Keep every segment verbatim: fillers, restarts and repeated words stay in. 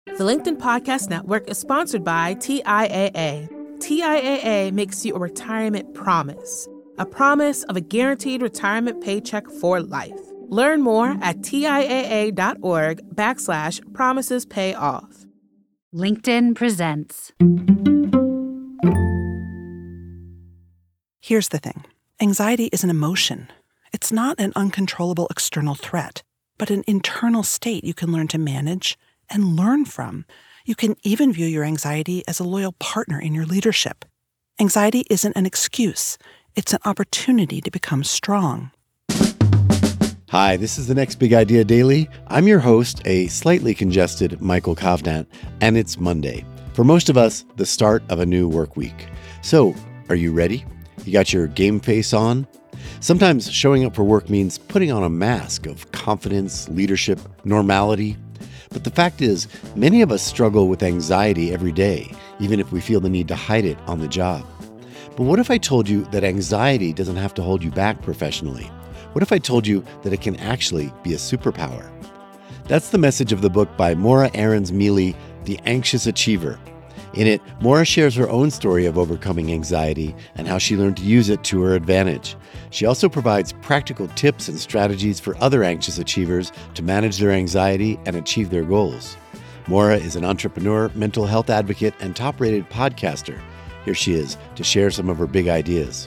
The LinkedIn Podcast Network is sponsored by T I A A. T I A A makes you a retirement promise, a promise of a guaranteed retirement paycheck for life. Learn more at TIAA.org backslash promises pay off. LinkedIn presents. Here's the thing. Anxiety is an emotion. It's not an uncontrollable external threat, but an internal state you can learn to manage and learn from. You can even view your anxiety as a loyal partner in your leadership. Anxiety isn't an excuse. It's an opportunity to become strong. Hi, this is the Next Big Idea Daily. I'm your host, a slightly congested Michael Kovnat, and it's Monday. For most of us, the start of a new work week. So, are you ready? You got your game face on? Sometimes showing up for work means putting on a mask of confidence, leadership, normality. But the fact is, many of us struggle with anxiety every day, even if we feel the need to hide it on the job. But what if I told you that anxiety doesn't have to hold you back professionally? What if I told you that it can actually be a superpower? That's the message of the book by Maura Aarons-Mele, The Anxious Achiever. In it, Maura shares her own story of overcoming anxiety and how she learned to use it to her advantage. She also provides practical tips and strategies for other anxious achievers to manage their anxiety and achieve their goals. Maura is an entrepreneur, mental health advocate, and top-rated podcaster. Here she is to share some of her big ideas.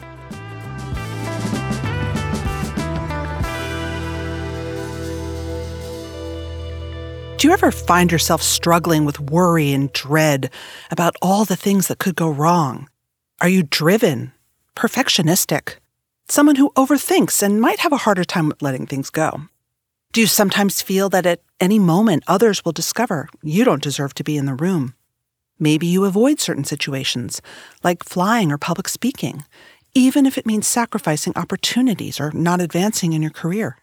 Do you ever find yourself struggling with worry and dread about all the things that could go wrong? Are you driven, perfectionistic, someone who overthinks and might have a harder time letting things go? Do you sometimes feel that at any moment others will discover you don't deserve to be in the room? Maybe you avoid certain situations, like flying or public speaking, even if it means sacrificing opportunities or not advancing in your career.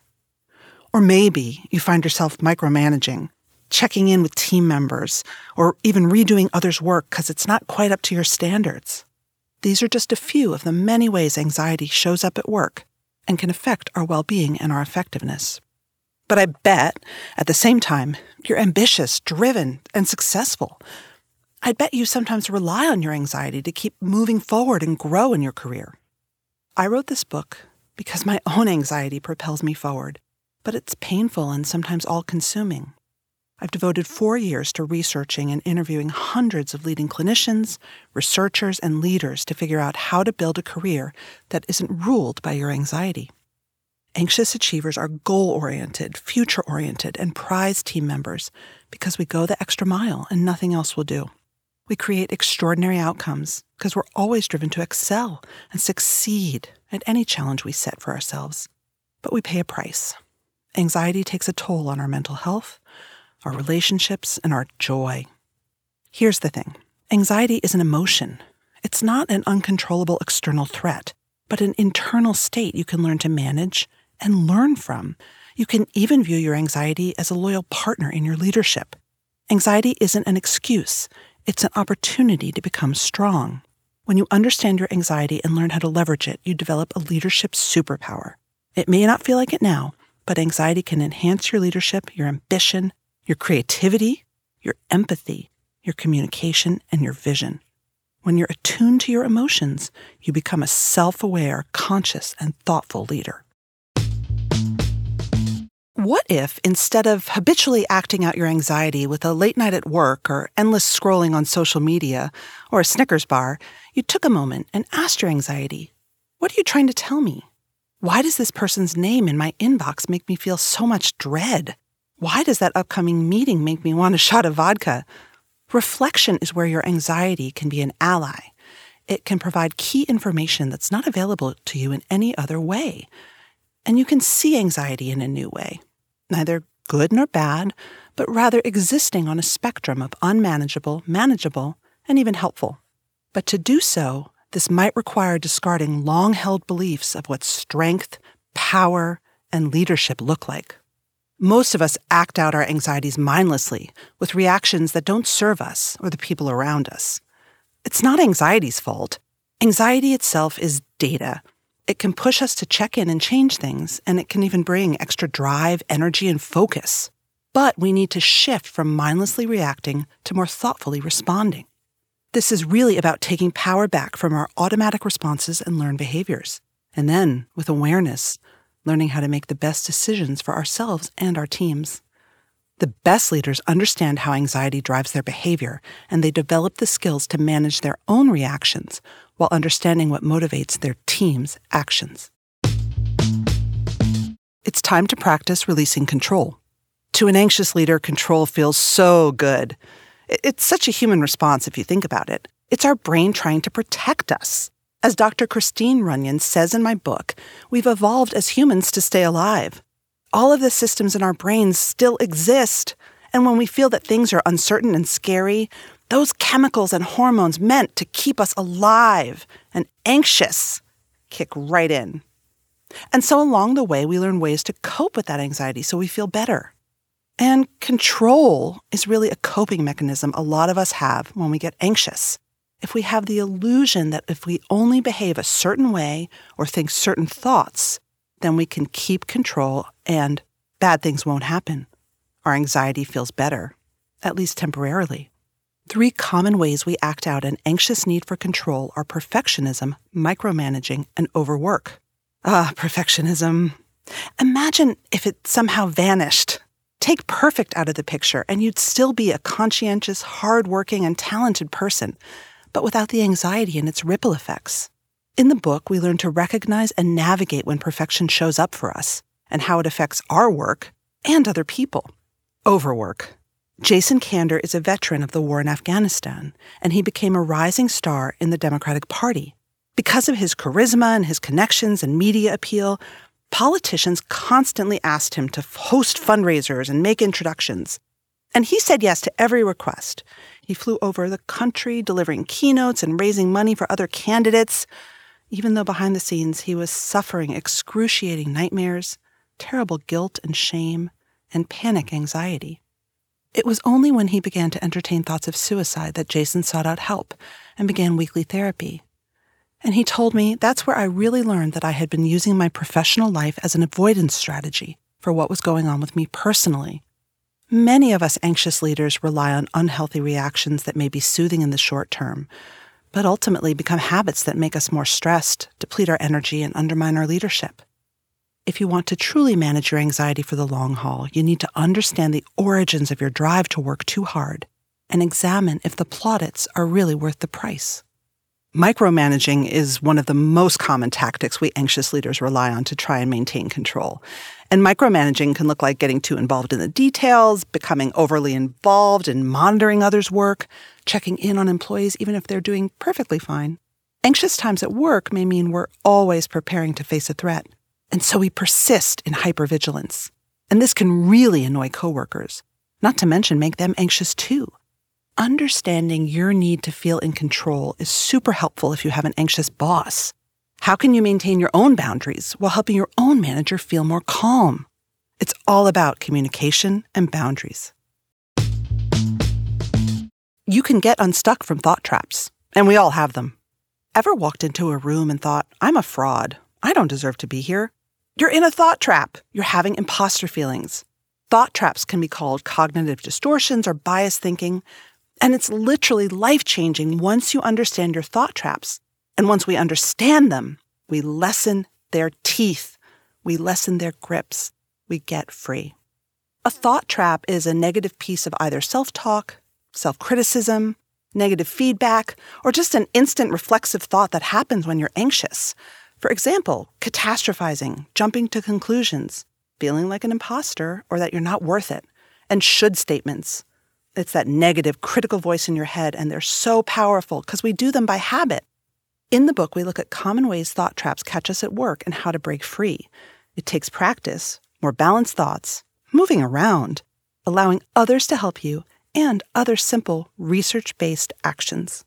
Or maybe you find yourself micromanaging, checking in with team members, or even redoing others' work because it's not quite up to your standards. These are just a few of the many ways anxiety shows up at work and can affect our well-being and our effectiveness. But I bet, at the same time, you're ambitious, driven, and successful. I bet you sometimes rely on your anxiety to keep moving forward and grow in your career. I wrote this book because my own anxiety propels me forward, but it's painful and sometimes all-consuming. I've devoted four years to researching and interviewing hundreds of leading clinicians, researchers, and leaders to figure out how to build a career that isn't ruled by your anxiety. Anxious achievers are goal-oriented, future-oriented, and prize team members because we go the extra mile and nothing else will do. We create extraordinary outcomes because we're always driven to excel and succeed at any challenge we set for ourselves. But we pay a price. Anxiety takes a toll on our mental health, our relationships, and our joy. Here's the thing. Anxiety is an emotion. It's not an uncontrollable external threat, but an internal state you can learn to manage and learn from. You can even view your anxiety as a loyal partner in your leadership. Anxiety isn't an excuse. It's an opportunity to become strong. When you understand your anxiety and learn how to leverage it, you develop a leadership superpower. It may not feel like it now, but anxiety can enhance your leadership, your ambition, your creativity, your empathy, your communication, and your vision. When you're attuned to your emotions, you become a self-aware, conscious, and thoughtful leader. What if, instead of habitually acting out your anxiety with a late night at work or endless scrolling on social media or a Snickers bar, you took a moment and asked your anxiety, what are you trying to tell me? Why does this person's name in my inbox make me feel so much dread? Why does that upcoming meeting make me want a shot of vodka? Reflection is where your anxiety can be an ally. It can provide key information that's not available to you in any other way. And you can see anxiety in a new way, neither good nor bad, but rather existing on a spectrum of unmanageable, manageable, and even helpful. But to do so, this might require discarding long-held beliefs of what strength, power, and leadership look like. Most of us act out our anxieties mindlessly with reactions that don't serve us or the people around us. It's not anxiety's fault. Anxiety itself is data. It can push us to check in and change things, and it can even bring extra drive, energy, and focus. But we need to shift from mindlessly reacting to more thoughtfully responding. This is really about taking power back from our automatic responses and learned behaviors. And then, with awareness, learning how to make the best decisions for ourselves and our teams. The best leaders understand how anxiety drives their behavior, and they develop the skills to manage their own reactions while understanding what motivates their team's actions. It's time to practice releasing control. To an anxious leader, control feels so good. It's such a human response if you think about it. It's our brain trying to protect us. As Doctor Christine Runyon says in my book, we've evolved as humans to stay alive. All of the systems in our brains still exist, and when we feel that things are uncertain and scary, those chemicals and hormones meant to keep us alive and anxious kick right in. And so along the way, we learn ways to cope with that anxiety so we feel better. And control is really a coping mechanism a lot of us have when we get anxious. If we have the illusion that if we only behave a certain way or think certain thoughts, then we can keep control and bad things won't happen. Our anxiety feels better, at least temporarily. Three common ways we act out an anxious need for control are perfectionism, micromanaging, and overwork. Ah, perfectionism. Imagine if it somehow vanished. Take perfect out of the picture, and you'd still be a conscientious, hardworking, and talented person, but without the anxiety and its ripple effects. In the book, we learn to recognize and navigate when perfection shows up for us and how it affects our work and other people. Overwork. Jason Kander is a veteran of the war in Afghanistan, and he became a rising star in the Democratic Party. Because of his charisma and his connections and media appeal, politicians constantly asked him to host fundraisers and make introductions. And he said yes to every request. He flew over the country, delivering keynotes and raising money for other candidates, even though behind the scenes he was suffering excruciating nightmares, terrible guilt and shame, and panic anxiety. It was only when he began to entertain thoughts of suicide that Jason sought out help and began weekly therapy. And he told me that's where I really learned that I had been using my professional life as an avoidance strategy for what was going on with me personally. Many of us anxious leaders rely on unhealthy reactions that may be soothing in the short term, but ultimately become habits that make us more stressed, deplete our energy, and undermine our leadership. If you want to truly manage your anxiety for the long haul, you need to understand the origins of your drive to work too hard and examine if the plaudits are really worth the price. Micromanaging is one of the most common tactics we anxious leaders rely on to try and maintain control. And micromanaging can look like getting too involved in the details, becoming overly involved in monitoring others' work, checking in on employees even if they're doing perfectly fine. Anxious times at work may mean we're always preparing to face a threat, and so we persist in hypervigilance. And this can really annoy coworkers, not to mention make them anxious too. Understanding your need to feel in control is super helpful if you have an anxious boss. How can you maintain your own boundaries while helping your own manager feel more calm? It's all about communication and boundaries. You can get unstuck from thought traps, and we all have them. Ever walked into a room and thought, I'm a fraud. I don't deserve to be here. You're in a thought trap. You're having imposter feelings. Thought traps can be called cognitive distortions or bias thinking. And it's literally life-changing once you understand your thought traps. And once we understand them, we lessen their teeth. We lessen their grips. We get free. A thought trap is a negative piece of either self-talk, self-criticism, negative feedback, or just an instant reflexive thought that happens when you're anxious. For example, catastrophizing, jumping to conclusions, feeling like an imposter or that you're not worth it, and should statements. It's that negative, critical voice in your head, and they're so powerful because we do them by habit. In the book, we look at common ways thought traps catch us at work and how to break free. It takes practice, more balanced thoughts, moving around, allowing others to help you, and other simple, research-based actions.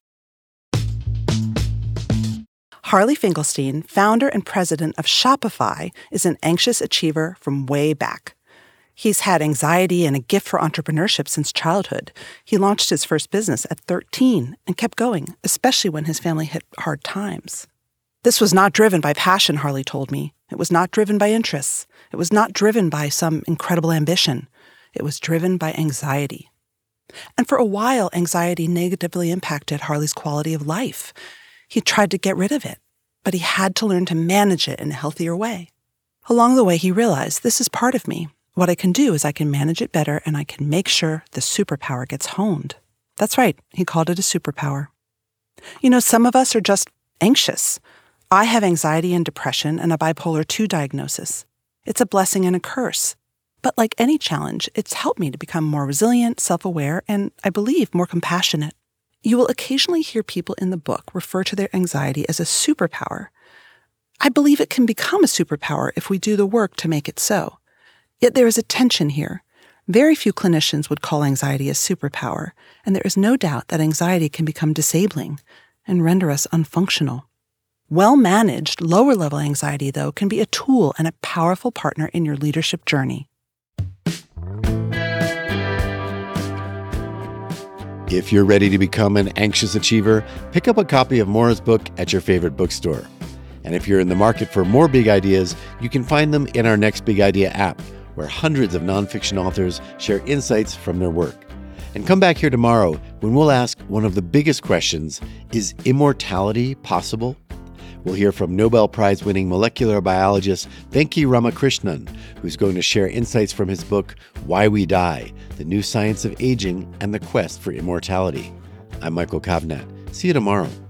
Harley Finkelstein, founder and president of Shopify, is an anxious achiever from way back. He's had anxiety and a gift for entrepreneurship since childhood. He launched his first business at thirteen and kept going, especially when his family hit hard times. This was not driven by passion, Harley told me. It was not driven by interests. It was not driven by some incredible ambition. It was driven by anxiety. And for a while, anxiety negatively impacted Harley's quality of life. He tried to get rid of it, but he had to learn to manage it in a healthier way. Along the way, he realized, this is part of me. What I can do is I can manage it better, and I can make sure the superpower gets honed. That's right, he called it a superpower. You know, some of us are just anxious. I have anxiety and depression and a bipolar two diagnosis. It's a blessing and a curse. But like any challenge, it's helped me to become more resilient, self-aware, and, I believe, more compassionate. You will occasionally hear people in the book refer to their anxiety as a superpower. I believe it can become a superpower if we do the work to make it so. Yet there is a tension here. Very few clinicians would call anxiety a superpower, and there is no doubt that anxiety can become disabling and render us unfunctional. Well-managed, lower-level anxiety, though, can be a tool and a powerful partner in your leadership journey. If you're ready to become an anxious achiever, pick up a copy of Maura's book at your favorite bookstore. And if you're in the market for more big ideas, you can find them in our Next Big Idea app, where hundreds of nonfiction authors share insights from their work. And come back here tomorrow when we'll ask one of the biggest questions, is immortality possible? We'll hear from Nobel Prize-winning molecular biologist Venki Ramakrishnan, who's going to share insights from his book, Why We Die, The New Science of Aging and the Quest for Immortality. I'm Michael Kovnat. See you tomorrow.